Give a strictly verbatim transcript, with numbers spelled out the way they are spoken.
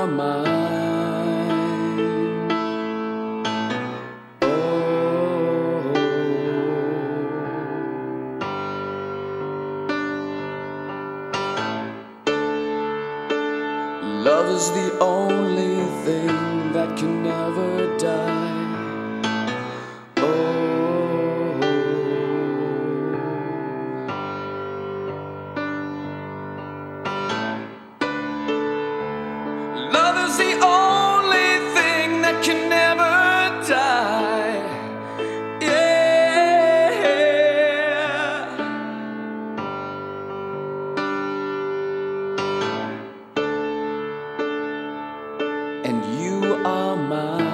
mine. Oh, love is the only thing that can never die. Love is the only thing that can never die. Yeah. And you are mine.